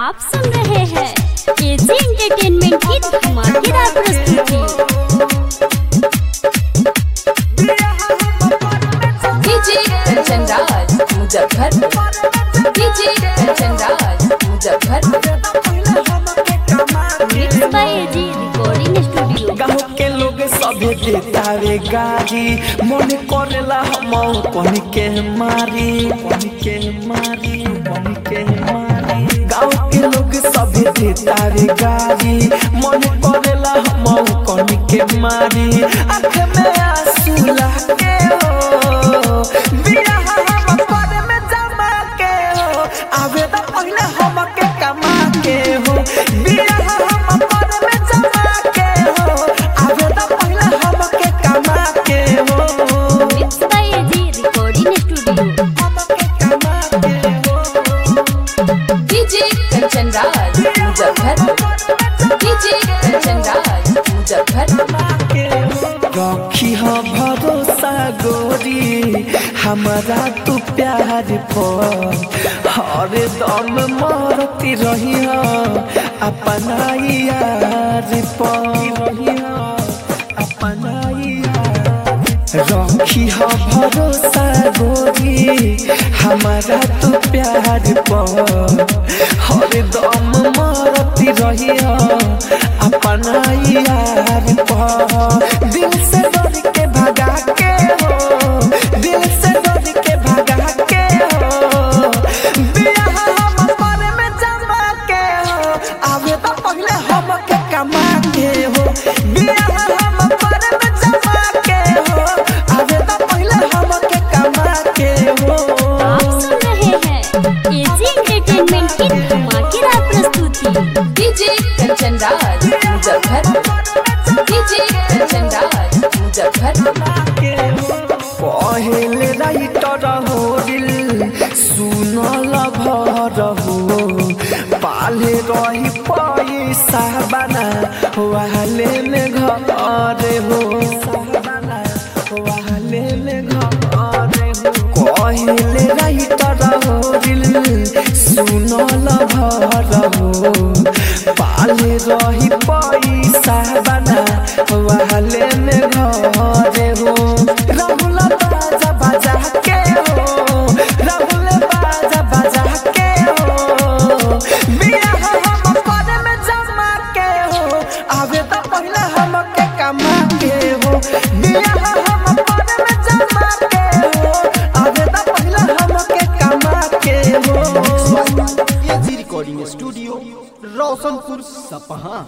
आप सुन रहे हैं एजी एंटरटेनमेंट की धमाकेदार प्रस्तुति। DJ Kanchan Raj Muzaffarpur, DJ Kanchan Raj Muzaffarpur. Mix by AG recording studio. गाँव के लोग सभे देतावे गाड़ी, मन करेला हम पन के मारी, पन के मारी, पन के मारी। गाँव के लोग सभे देतावे गाड़ी, मन करेला हम पन के मारी। आँख में आंसू लाके हो, बियाह हम पर में जमा के हो, आवेदा पहले हम के कमा के हो, बियाह हम पर में जमा के हो, आवेदा पहले हम के कमा के हो। Mix by AG recording studio. हम के कमा के हो। DJ Kanchan Raj Muzaffarpur, DJ Kanchan Raj Muzaffarpur. रखी हो भरोसा गोरी हमारा तू प्यार पर, हर दम मरती रही हो अपना यार पर, अपना यार। रखी हो भरोसा गोरी हमारा तू प्यार पर, हर दम मरती रही हो अपना यार पर। दिल से डर के भगा के हो, दिल से डर के भगा के हो, बियाह हम पर में जमा के हो, आवे तो पहले हम के कमा के हो, बियाह हम पर में जमा के हो, आवे तो पहले हम के कमा के हो। आप सुन रहे हैं एजी एंटरटेनमेंट की धमाकेदार प्रस्तुति। DJ Kanchan Raj Muzaffarpur, DJ Kanchan Raj Muzaffarpur. पहले राइटर हो दिल सुनल भर हो, पाले रही पैसा बना वाले में घर हो, वाले में घर हो। पहले राइटर हो दिल सुनल भर हो, पाले रही पैसा बना वाले में घर हो। राहुल बाजा बाजा के हो, राहुल बाजा बाजा के हो, बियाह हम पर में जमा के हो, आवे तो पहले हम के कमा के हो, बियाह हम पर में जमा के हो, आवे तो पहले हम के कमा के हो। एजी रिकॉर्डिंग स्टूडियो रोशनपुर सपहा।